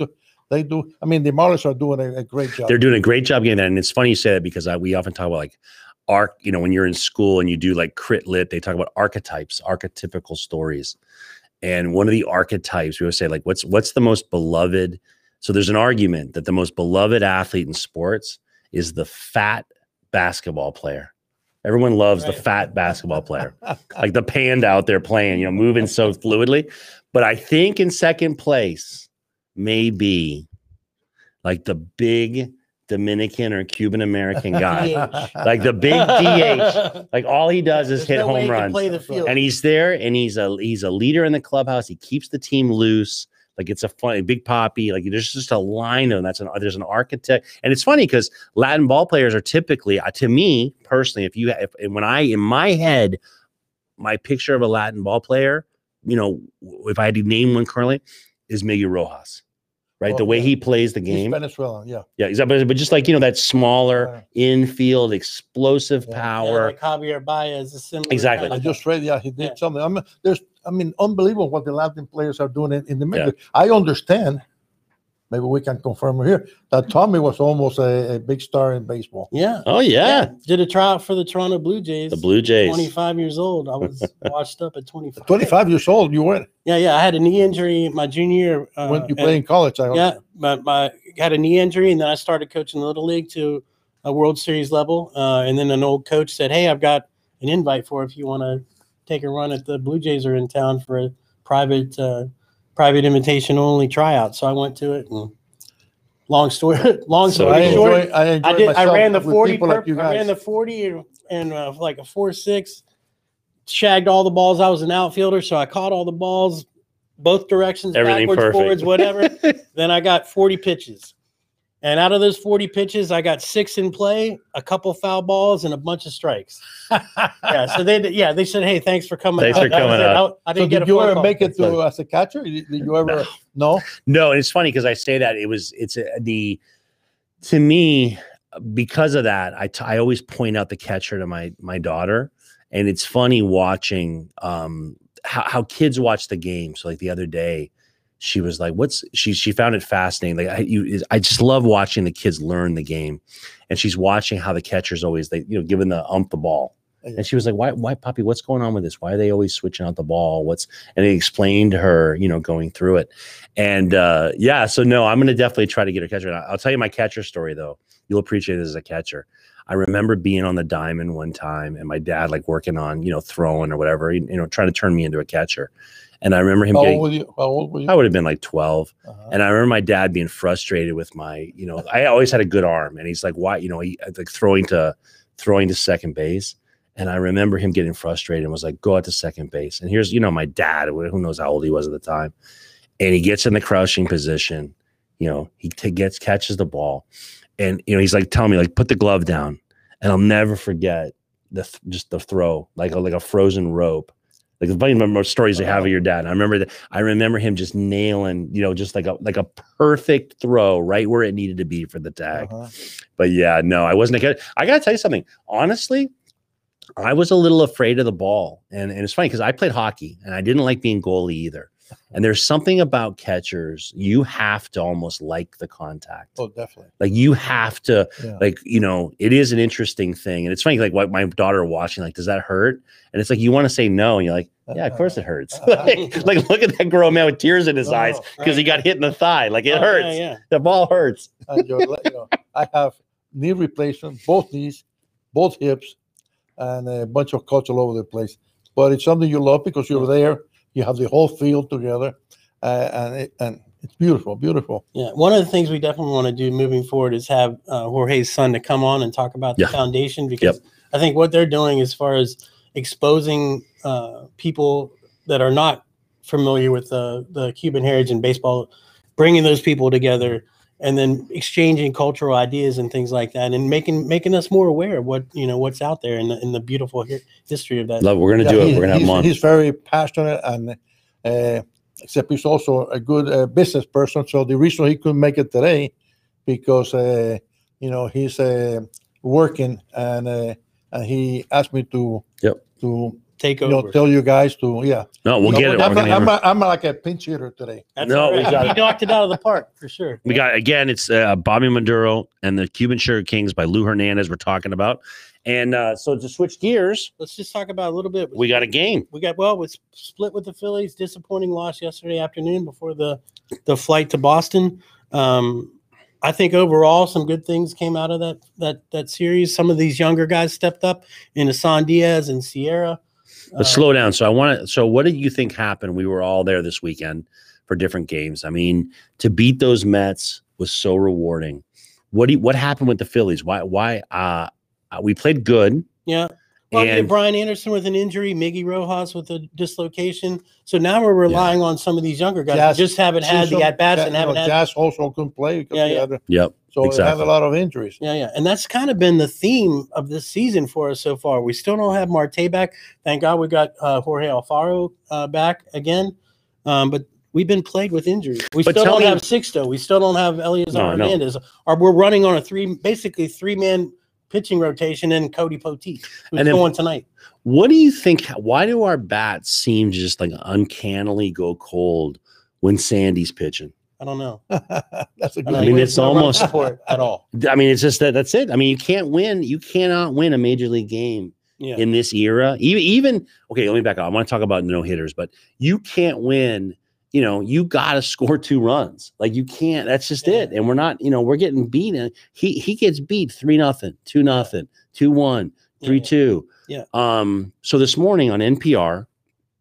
they do. I mean, the Marlins are doing a, a great job. They're doing a great job getting that. And it's funny you say that because I, we often talk about like arc, you know, when you're in school and you do like crit lit, they talk about archetypes, archetypical stories. And one of the archetypes we always say, like, what's what's the most beloved? So there's an argument that the most beloved athlete in sports is the fat basketball player. Everyone loves right. the fat basketball player, like the panda out there playing, you know, moving so fluidly. But I think in second place may be like the big Dominican or Cuban American guy, like the big D H. Like all he does is There's hit no way home he can runs, play the field. and he's there, and he's a he's a leader in the clubhouse. He keeps the team loose. Like it's a funny big poppy. Like there's just a line of them. That's an there's an architect, and it's funny because Latin ball players are typically, uh, to me personally, if you if when I in my head, my picture of a Latin ball player, you know, if I had to name one currently, is Miguel Rojas. Right, oh, the way yeah. he plays the game. He's Venezuelan, yeah, yeah, exactly. But just like you know, that smaller yeah. infield, explosive yeah. power. Yeah, like Javier Baez is similar. Exactly. I just read, yeah, he did yeah. something. I mean, there's, I mean, unbelievable what the Latin players are doing in, in the middle. Yeah. I understand. Maybe we can confirm here that Tommy was almost a, a big star in baseball. Yeah. Oh yeah. yeah. Did a tryout for the Toronto Blue Jays. The Blue Jays. twenty-five years old. I was washed up at twenty-five. twenty-five years old. You went. Yeah, yeah. I had a knee injury my junior year. Uh, when you play in college, I yeah. My, my had a knee injury, and then I started coaching the Little League to a World Series level. Uh, and then an old coach said, "Hey, I've got an invite for if you want to take a run at the Blue Jays are in town for a private, uh, private invitation only tryout." So I went to it and. Long story, long so story I short. Enjoy, I, enjoy I did. I ran the forty. Like I ran the forty and, and uh, like a four six. Shagged all the balls. I was an outfielder, so I caught all the balls, both directions, Everything backwards, perfect. forwards, whatever. Then I got forty pitches, and out of those forty pitches, I got six in play, a couple foul balls, and a bunch of strikes. yeah. So they, yeah, they said, "Hey, thanks for coming. Thanks out. for coming out." I, I didn't so get did a you ever call. make it to as a catcher? Did you ever? No. No. No, and it's funny because I say that it was it's a, the. To me, because of that, I, t- I always point out the catcher to my my daughter, and it's funny watching um, how, how kids watch the game. So like the other day, she was like, "What's?" She she found it fascinating. Like I you, I just love watching the kids learn the game, and she's watching how the catcher's always they you know giving the ump the ball. And she was like, why, why, Poppy, what's going on with this? Why are they always switching out the ball? What's, and he explained to her, you know, going through it. And uh, yeah, so no, I'm going to definitely try to get her catcher. And I'll tell you my catcher story though. You'll appreciate this as a catcher. I remember being on the diamond one time and my dad like working on, you know, throwing or whatever, you know, trying to turn me into a catcher. And I remember him How getting, old were you? How old were you? I would have been like twelve. Uh-huh. And I remember my dad being frustrated with my, you know, I always had a good arm and he's like, why, you know, he like throwing to, throwing to second base. And I remember him getting frustrated and was like, go out to second base. And here's, you know, my dad, who knows how old he was at the time. And he gets in the crouching position. You know, he t- gets, catches the ball. And, you know, he's like, telling me, like, put the glove down. And I'll never forget the th- just the throw, like a, like a frozen rope. Like the funny remember stories you have of your dad. And I remember that. I remember him just nailing, you know, just like a like a perfect throw right where it needed to be for the tag. Uh-huh. But yeah, no, I wasn't a kid. I got to tell you something. Honestly, I was a little afraid of the ball. And, and it's funny because I played hockey and I didn't like being goalie either. And there's something about catchers, you have to almost like the contact. Oh, definitely. Like you have to, yeah. like, you know, it is an interesting thing. And it's funny, like what my daughter watching, like, does that hurt? And it's like, you want to say no. And you're like, yeah, of course it hurts. like, like, look at that grown man with tears in his no, eyes because right. he got hit in the thigh. Like it oh, hurts. Yeah, yeah. The ball hurts. And you're, you know, I have knee replacement, both knees, both hips, and a bunch of cuts all over the place. But it's something you love because you're there. You have the whole field together, uh, and it, and it's beautiful, beautiful. Yeah, one of the things we definitely want to do moving forward is have uh, Jorge's son to come on and talk about the yeah. foundation, because yep. I think what they're doing as far as exposing uh, people that are not familiar with the the Cuban heritage in baseball, bringing those people together, and then exchanging cultural ideas and things like that, and making making us more aware of what you know what's out there in the, in the beautiful hi- history of that. Love, we're gonna yeah, do it. We're gonna have him on. He's very passionate, and uh, except he's also a good uh, business person. So the reason he couldn't make it today, because uh, you know he's uh, working, and uh, and he asked me to yep. to take you know, over. tell you guys to, yeah. No, we'll No, get it. I'm, We're gonna I'm, hammer- I'm like a pinch hitter today. That's No, all we right. got You it. knocked it out of the park for sure. We got again. It's uh, Bobby Maduro and the Cuban Sugar Kings by Lou Hernandez. We're talking about, and uh, so to switch gears, Let's just talk about a little bit. we got a game. We got well, was split with the Phillies. Disappointing loss yesterday afternoon before the the flight to Boston. Um, I think overall some good things came out of that that that series. Some of these younger guys stepped up in Asan Diaz and Sierra. Let's Uh, slow down. So I want to. So what did you think happened? We were all there this weekend for different games. I mean, to beat those Mets was so rewarding. What do you, what happened with the Phillies? Why why uh, uh we played good. Yeah. Well, you had And Brian Anderson with an injury, Miggy Rojas with a dislocation. So now we're relying on some of these younger guys Jazz- who just haven't had the Susan, at bats Ja- and you know, haven't had. Jazz also couldn't play because Yeah, he yeah. had a- yep. so they Exactly. have a lot of injuries. Yeah, yeah. And that's kind of been the theme of this season for us so far. We still don't have Marte back. Thank God we got uh, Jorge Alfaro uh, back again. Um, but we've been plagued with injuries. We But still tell don't me- have Sixto. We still don't have Elias No, no. Hernandez. Or we're running on a three, basically three-man pitching rotation and Cody Poteet, who's And then- going tonight. What do you think? Why do our bats seem to just like uncannily go cold when Sandy's pitching? I don't know. That's a I, good don't I mean, know. it's No run almost- support at all. I mean, it's just that that's it. I mean, you can't win. You cannot win a major league game Yeah. in this era. Even, even okay, let me back up. I want to talk about no hitters, but you can't win. You know, you got to score two runs. Like you can't. That's just Yeah. it. And we're not. You know, we're getting beaten. He he gets beat three nothing, two nothing, two one, three Yeah. two. Yeah. Um. So this morning on N P R,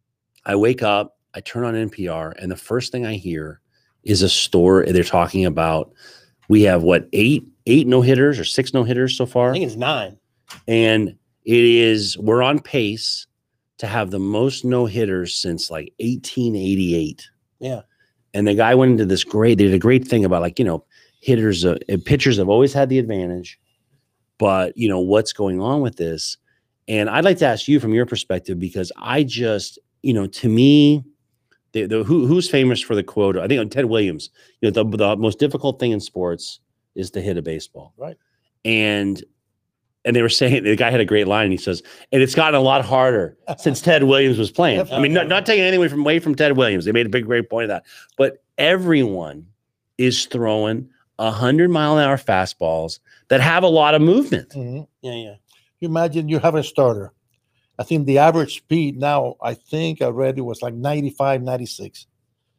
I wake up, I turn on N P R, and the first thing I hear is a story. They're talking about we have what eight eight no hitters or six no hitters so far, I think it's nine. and it is we're on pace to have the most no hitters since like eighteen eighty-eight. Yeah. And the guy went into this great. They did a great thing about like you know hitters, uh, pitchers have always had the advantage, but you know what's going on with this. And I'd like to ask you from your perspective because I just you know to me. The, the, who, who's famous for the quote? I think Ted Williams. You know, the, the most difficult thing in sports is to hit a baseball. Right. And and they were saying the guy had a great line. And he says, and it's gotten a lot harder since Ted Williams was playing. I mean, not, not taking anything from away from Ted Williams. They made a big, great point of that. But everyone is throwing a hundred mile an hour fastballs that have a lot of movement. Mhm. Yeah, yeah. You imagine you have a starter. I think the average speed now, I think I read it was like ninety-five, ninety-six.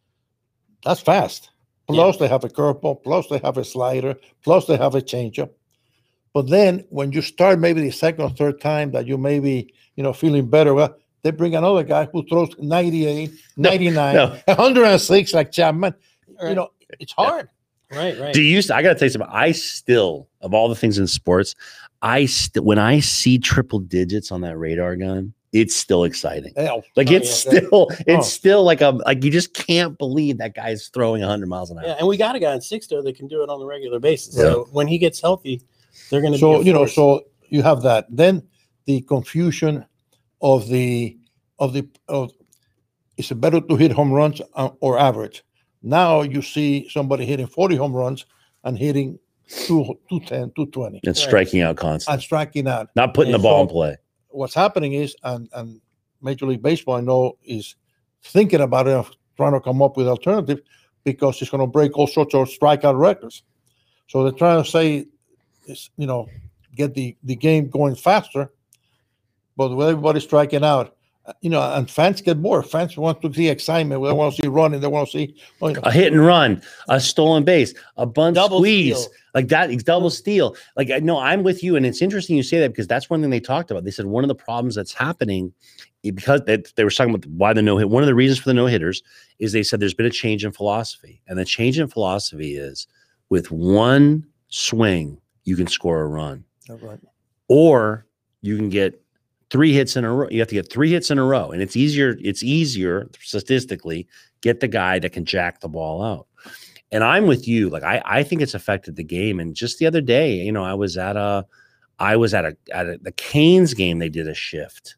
That's fast. Plus they have a curveball, plus they have a slider, plus they have a changeup. But then when you start maybe the second or third time that you may be, you know, feeling better, well, they bring another guy who throws ninety-eight, ninety-nine, no. one hundred six like Chapman. You know, it's hard. Right, right. Do you? I got to tell you something. I still, of all the things in sports, I still when I see triple digits on that radar gun, it's still exciting. Hell, Like Oh, it's yeah. still, it's Oh. still like a like you just can't believe that guy's throwing one hundred miles an hour. Yeah, and we got a guy in Sixto that can do it on a regular basis. Yeah. So when he gets healthy, they're going to so be a you know force. so you have that then the confusion of the of the of is it better to hit home runs uh, or average? Now you see somebody hitting forty home runs and hitting two, two ten, two twenty And Right. striking out constantly, and striking out. not putting the Yeah. ball in So- play. What's happening is and and Major League Baseball I know is thinking about it, of trying to come up with alternatives because it's going to break all sorts of strikeout records. So they're trying to say is you know get the the game going faster, but with everybody striking out, uh, you know, and fans get bored. Fans want to see excitement. They want to see running. They want to see oh, you know, A hit and run, a stolen base, a bunt Double squeeze, steal. like that. It's double steal. Like I no, I'm with you, and it's interesting you say that because that's one thing they talked about. They said one of the problems that's happening eh, because they, they were talking about why the no hit. One of the reasons for the no hitters is they said there's been a change in philosophy, and the change in philosophy is with one swing you can score a run, right. or you can get three hits in a row. You have to get three hits in a row, and it's easier. It's easier statistically get the guy that can jack the ball out. And I'm with you. Like I, I think it's affected the game. And just the other day, you know, I was at a, I was at a at a, the Canes game. They did a shift,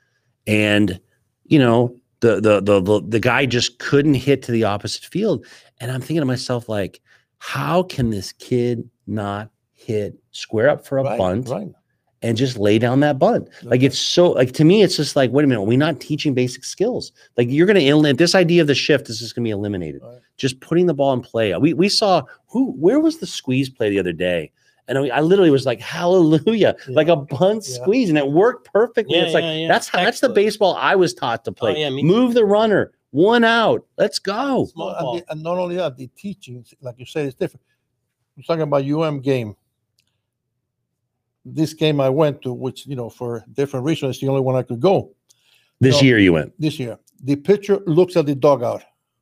and you know, the the the the, the guy just couldn't hit to the opposite field. And I'm thinking to myself, like, how can this kid not hit square up for a Right, bunt? right. and just lay down that bunt. Like Okay. it's so like to me, it's just like, wait a minute, we're not teaching basic skills. Like you're going to eliminate this idea of the shift is just going to be eliminated. Right. Just putting the ball in play. We we saw who where was the squeeze play the other day, and I, I literally was like, hallelujah, Yeah. like a bunt Yeah. squeeze, and it worked perfectly. Yeah, it's like yeah, yeah. that's how that's the Excellent. baseball I was taught to play. Oh, yeah, me Move the runner, one out, let's go. Small Well, and, ball. the- and not only that, the teachings, like you said, is different. You're talking about U M game. This game I went to, which, you know, for different reasons, it's the only one I could go This No. year you went. this year. The pitcher looks at the dugout.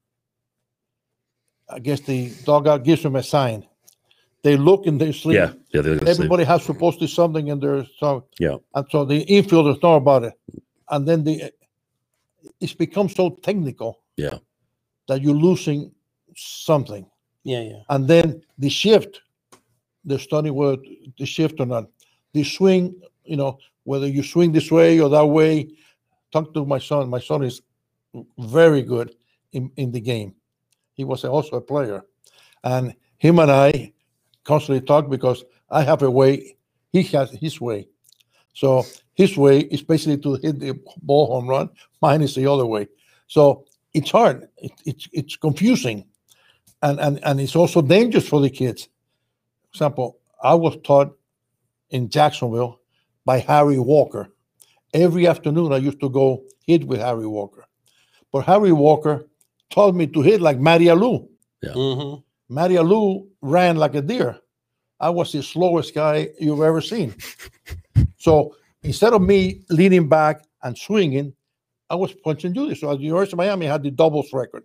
I guess the dugout gives them a sign. They look in their sleep. Yeah, yeah. they're gonna sleep. Everybody has supposed to do something in their so Yeah. and so the infielders know about it. And then the it's become so technical Yeah. that you're losing something. Yeah, yeah. And then the shift, the study whether the shift or not, the swing, you know, whether you swing this way or that way. Talk to my son. My son is very good in, in the game. He was also a player. And him and I constantly talk because I have a way, he has his way. So his way is basically to hit the ball home run. Mine is the other way. So it's hard. It, it's it's confusing. And, and and it's also dangerous for the kids. For example, I was taught in Jacksonville by Harry Walker. Every afternoon I used to go hit with Harry Walker. But Harry Walker taught me to hit like Matty Alou. Mm-hmm. Matty Alou ran like a deer. I was the slowest guy you've ever seen. So instead of me leaning back and swinging, I was punching Judy. So at the University of Miami, I had the doubles record.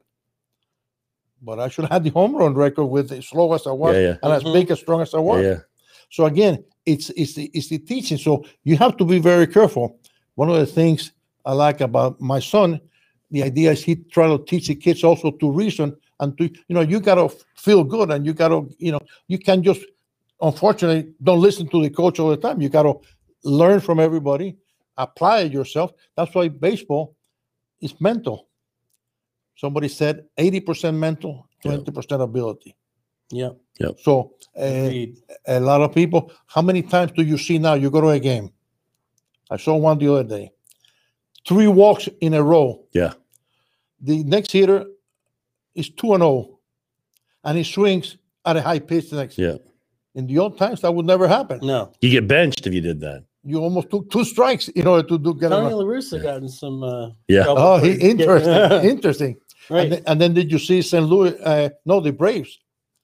But I should have had the home run record with as slow as I was Yeah, yeah. and as Mhm. big, as strong as I Yeah, was. yeah. So again, it's it's the it's the teaching. So you have to be very careful. One of the things I like about my son, the idea is he try to teach the kids also to reason and to, you know, you gotta feel good and you gotta, you know, you can just unfortunately don't listen to the coach all the time. You gotta learn from everybody, apply it yourself. That's why baseball is mental. Somebody said eighty percent mental, Yeah. twenty percent ability. Yeah. So uh, Agreed. a lot of people, how many times do you see now you go to a game? I saw one the other day. Three walks in a row. Yeah. The next hitter is two and oh, and he swings at a high pitch the next. Yeah. In the old times, that would never happen. No. You get benched if you did that. You almost took two strikes in order to do get Tony him. La Russa Yeah. got in some uh, Yeah. trouble Oh, for he, getting- interesting, interesting. right. And, then, and then did you see Saint Louis? Uh, no, the Braves.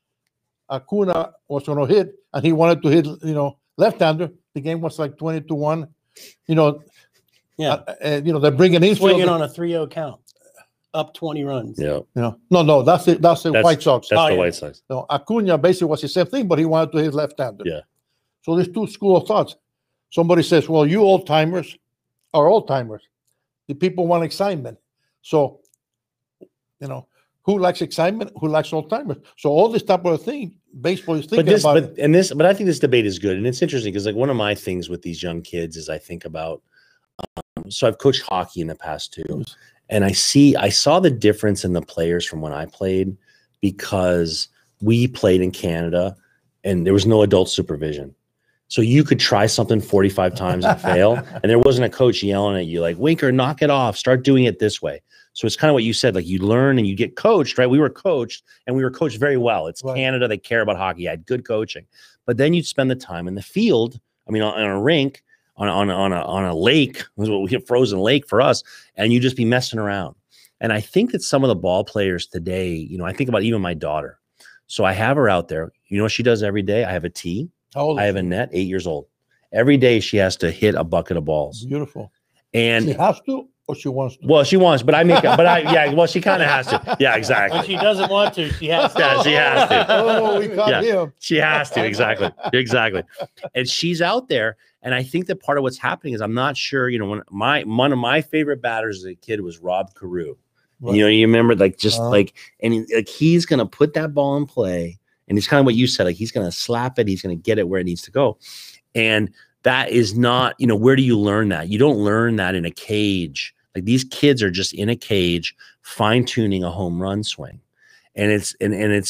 Acuna was going to hit, and he wanted to hit, you know, left-hander. The game was like twenty to one. You know, yeah. uh, uh, you know, they're bringing in Swinging on a three oh count. Up twenty runs. Yeah. You know, no, no, that's the that's the That's- White Sox. That's Oh, the yeah. White Sox. No, Acuna basically was the same thing, but he wanted to hit left-hander. Yeah. So there's two school of thoughts. Somebody says, "Well, you old timers are old timers. The people want excitement." So, you know, who likes excitement? Who likes old timers? So all this type of thing, baseball is But thinking this, about. but it. and this, but I think this debate is good, and it's interesting because like one of my things with these young kids is I think about. Um, so I've coached hockey in the past too, Yes. and I see I saw the difference in the players from when I played because we played in Canada and there was no adult supervision. So you could try something forty-five times and fail, and there wasn't a coach yelling at you like, Winker, knock it off, start doing it this way. So it's kind of what you said, like you learn and you get coached, right? We were coached and we were coached very well. It's Right. Canada, they care about hockey. I had good coaching. But then you'd spend the time in the field, I mean, on, on a rink, on, on, on, a, on a lake, it was what we hit frozen lake for us, and you just be messing around. And I think that some of the ball players today, you know, I think about even my daughter. So I have her out there. You know what she does every day? I have a tee. How old I is have she? a net, eight years old. Every day she has to hit a bucket of balls. Beautiful. And She has to, or she wants to. well, she wants, but I make it, but I, yeah, well, she kind of has to. Yeah, When exactly. she doesn't want to, she has to. Yeah, she has to. Oh, we caught Yeah. him. She has to. Exactly. Exactly. And she's out there. And I think that part of what's happening is I'm not sure, you know, when my, one of my favorite batters as a kid was Rob Carew. Right. You know, you remember like just Uh-huh. like, and he, like he's going to put that ball in play. And it's kind of what you said, like he's going to slap it. He's going to get it where it needs to go. And that is not, you know, where do you learn that? You don't learn that in a cage. Like these kids are just in a cage, fine tuning a home run swing. And it's, and, and it's,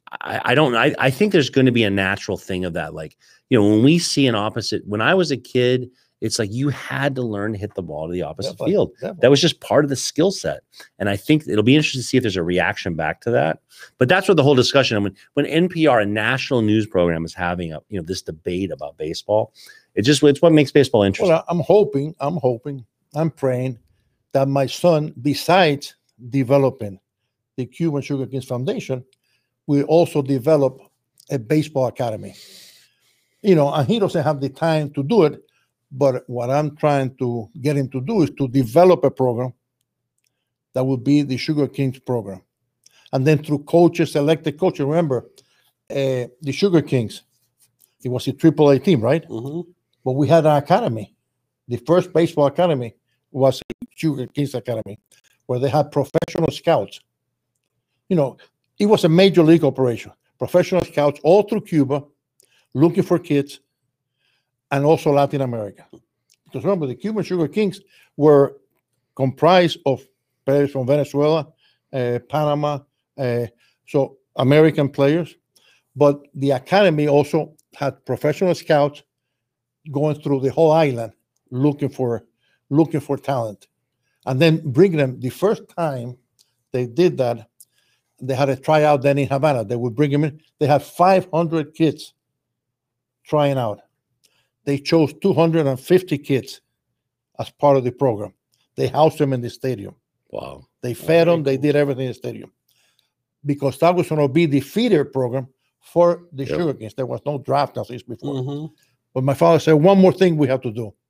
I, I don't. I, I think there's going to be a natural thing of that. Like, you know, when we see an opposite. When I was a kid, it's like you had to learn to hit the ball to the opposite Definitely, field. definitely. That was just part of the skill set. And I think it'll be interesting to see if there's a reaction back to that. But that's what the whole discussion. I mean, when N P R, a national news program, is having a you know this debate about baseball, it just it's what makes baseball interesting. Well, I'm hoping, I'm hoping, I'm praying that my son, besides developing the Cuban Sugar Kings Foundation, will also develop a baseball academy. You know, and he doesn't have the time to do it, but what I'm trying to get him to do is to develop a program that will be the Sugar Kings program. And then through coaches, elected coaches, remember, uh, the Sugar Kings, it was a triple A team, right? Mm-hmm. But we had an academy. The first baseball academy was Sugar Kings Academy, where they had professional scouts. You know, it was a major league operation. Professional scouts all through Cuba, looking for kids, and also Latin America. Because remember, the Cuban Sugar Kings were comprised of players from Venezuela, uh, Panama, uh, so American players. But the academy also had professional scouts going through the whole island looking for looking for talent, and then bring them. The first time they did that, they had a tryout then in Havana. They would bring them in. They had five hundred kids trying out. They chose two hundred fifty kids as part of the program. They housed them in the stadium. Wow. They fed them. They did everything in the stadium because that was going to be the feeder program for the Yep. Sugar Kings. There was no draft as is before. Mm-hmm. But my father said, one more thing we have to do.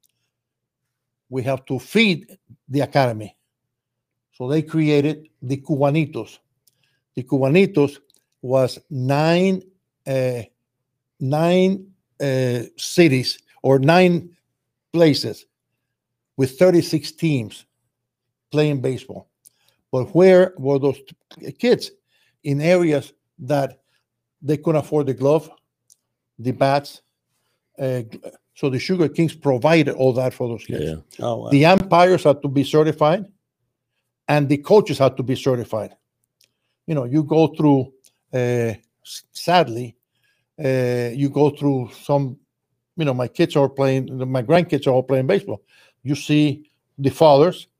We have to feed the academy. So they created the Cubanitos. The Cubanitos was nine, uh, nine uh, cities or nine places with thirty-six teams playing baseball. But where were those kids? In areas that they couldn't afford the glove, the bats. Uh, so the Sugar Kings provided all that for those kids. Yeah. Oh, wow. The umpires had to be certified, and the coaches had to be certified. You know, you go through, uh, s- sadly, uh, you go through some, you know, my kids are playing, my grandkids are all playing baseball. You see the fathers,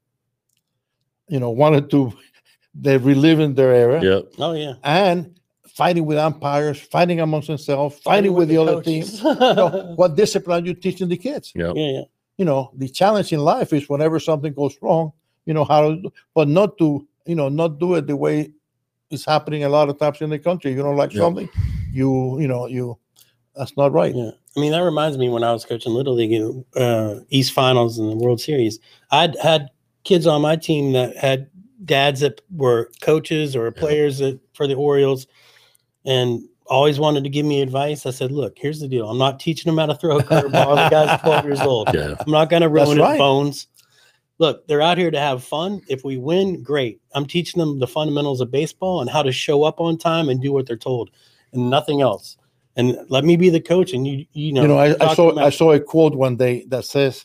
you know, wanted to, they relive in their era, Yep. Oh, yeah. and fighting with umpires, fighting amongst themselves, fighting, with, the, other team. coaches. You know, what discipline you teaching the kids? Yep. Yeah, yeah. You know, the challenge in life is whenever something goes wrong, you know, how to, do- but not to, you know, not do it the way it's happening a lot of times in the country. You don't like Yeah. something, you, you know, you, that's not right. Yeah. I mean, that reminds me when I was coaching Little League in uh, East Finals and the World Series, I'd had kids on my team that had dads that were coaches or players that, for the Orioles and always wanted to give me advice. I said, look, here's the deal. I'm not teaching them how to throw a curveball. The guy's twelve years old. Yeah. I'm not going to ruin That's his right. bones. Look, they're out here to have fun. If we win, great. I'm teaching them the fundamentals of baseball and how to show up on time and do what they're told and nothing else. And let me be the coach. And you, you know, You know, I, I talk saw, them I out. saw a quote one day that says,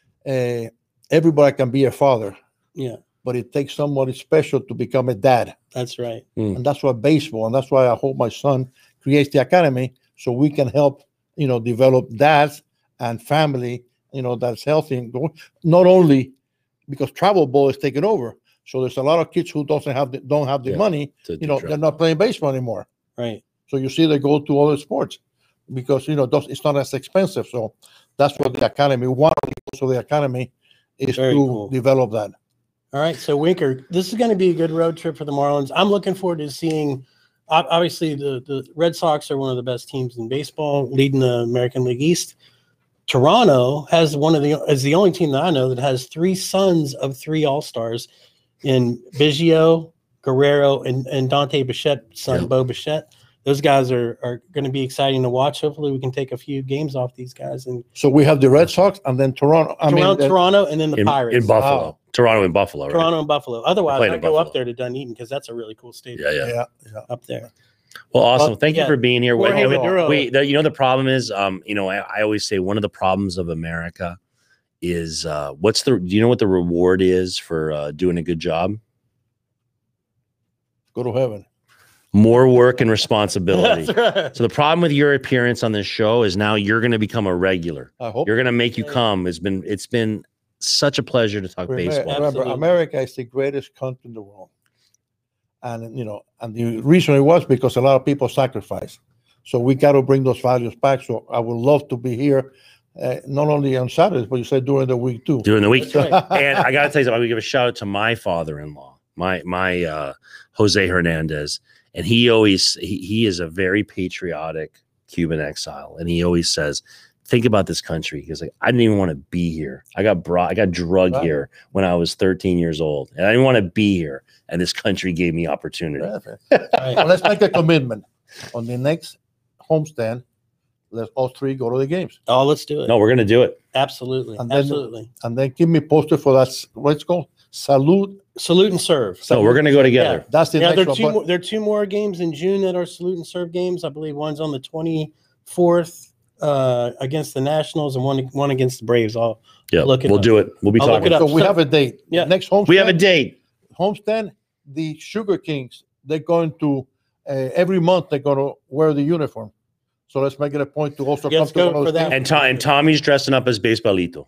uh, everybody can be a father, Yeah, but it takes somebody special to become a dad. that's right. And that's what baseball, and that's why I hope my son creates the academy so we can help, you know, develop dads and family, you know, that's healthy and go, not only because travel ball is taking over. So there's a lot of kids who doesn't have the, don't have the Yeah, money, To you do know, travel. they're not playing baseball anymore. Right. So you see they go to other sports because, you know, those, it's not as expensive. So that's what the academy, one of the goals of the academy is Very to cool. develop that. All right. So, Winker, this is going to be a good road trip for the Marlins. I'm looking forward to seeing, ob- obviously, the, the Red Sox are one of the best teams in baseball, leading the American League East. Toronto has one of the, is the only team that I know that has three sons of three All-Stars in Biggio, Guerrero, and, and Dante Bichette's son, Yep. Bo Bichette. Those guys are, are going to be exciting to watch. Hopefully, we can take a few games off these guys. And So we have the Red Sox and then Toronto. I Toronto, mean, uh, Toronto, and then the in, Pirates. in Buffalo, Wow. Toronto and Buffalo, right? Toronto and Buffalo. Otherwise, playing I in go up Buffalo. there to Dunedin because that's a really cool stadium Yeah, yeah. yeah, yeah. up there. Well, awesome. Well, Thank you yeah. for being here. Jorge Wait, Maduro. wait, the, you know the problem is, um, you know, I, I always say one of the problems of America is uh, what's the? Do you know what the reward is for uh, doing a good job? Go to heaven. more work and responsibility. That's right. So the problem with your appearance on this show is now you're going to become a regular. I hope. You're going to make you Yeah. come. It's been it's been such a pleasure to talk Remember, baseball. remember, Absolutely. America is the greatest country in the world, and you know, and the reason it was because a lot of people sacrificed. So we got to bring those values back. So I would love to be here, uh, not only on Saturdays, but you said during the week too. During the week. That's right. And I got to tell you something. I'm going to give a shout out to my father-in-law, my my uh, Jose Hernandez, and he always he, he is a very patriotic Cuban exile, and he always says, "Think about this country." He's like, "I didn't even want to be here. I got brought, I got drugged Right. here when I was thirteen years old, and I didn't want to be here, and this country gave me opportunity." Perfect. Right. Well, let's make a commitment on the next homestand. Let's all three go to the games, Oh, let's do it. No, we're going to do it. Absolutely. And then- Absolutely. and then keep me posted for that. s- What's it called? Salute. Salute and serve. No, we're going to go together. That's the Yeah, there next are one. two but- more, there are two more games in June that are salute and serve games. I believe one's on the twenty-fourth uh, against the Nationals and one one against the Braves. I'll Yeah, Look it we'll up. do it. We'll be I'll look talking. it up. So we So- have a date. Yeah. Next homestand. We have a date. homestand. The Sugar Kings. They're going to uh, every month. They're going to wear the uniform. So let's make it a point to also Yeah, come let's to go one of for those that. games. And, Tom, and Tommy's dressing up as Baseballito.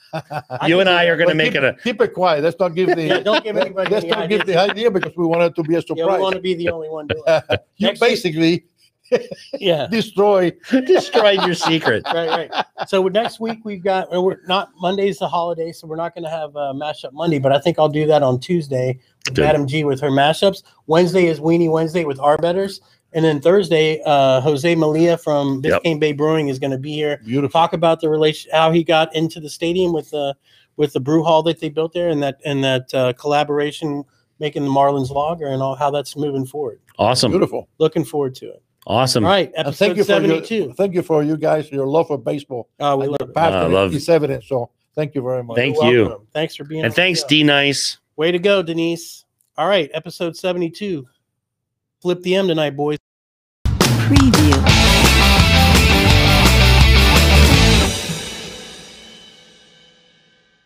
I You can and do I that. are going to But make keep, it a. keep it quiet. Let's not give the. Yeah, don't give anybody Let's any not give ideas. the idea because we want it to be a Yeah, we want surprise. to be the only one doing it. you Next week- basically Yeah. destroy. Destroyed your secret. Right, right. So next week we've got uh, we're not Monday's the holiday, so we're not going to have a mashup Monday. But I think I'll do that on Tuesday with Good. Madam G with her mashups. Wednesday is Weenie Wednesday with our betters, and then Thursday, uh, Jose Malia from Yep. Biscayne Bay Brewing is going to be here. Beautiful. Talk about the relation, how he got into the stadium with the with the brew hall that they built there, and that and that uh, collaboration making the Marlins Lager and all how that's moving forward. Awesome. Beautiful. Looking forward to it. Awesome. All right, And episode thank you for your, seventy-two. thank you for you guys your love for baseball. Oh, we And love your it. passion I love- is evident. So thank you very much. Thank You're you. welcome. Thanks for being on And the thanks, show. D Nice. Way to go, Denise. All right, episode seventy-two. Flip the M tonight, boys. Preview.